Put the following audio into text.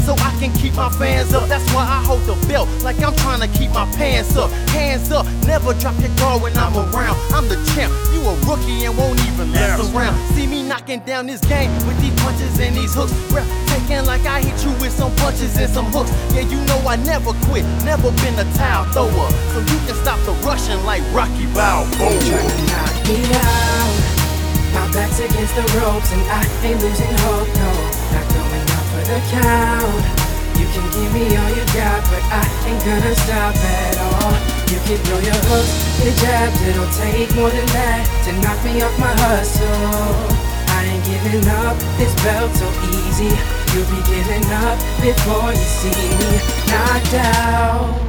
so I can keep my fans up. That's why I hold the belt like I'm trying to keep my pants up. Hands up, never drop your guard when I'm around. I'm the champ, you a rookie and won't even mess around. See me knocking down this game with these punches and these hooks. Taking like I hit you with some punches and some hooks. Yeah, you know I never quit, never been a towel thrower. So you can stop the rushing like Rocky Balboa. Trying to knock me out. My back's against the ropes and I ain't losing hope, no. Not going out for the count. You can give me all you got, but I ain't gonna stop at all. You can throw your hooks, your jabs, it'll take more than that to knock me off my hustle. I ain't giving up, this belt so easy. You'll be giving up before you see me knocked out.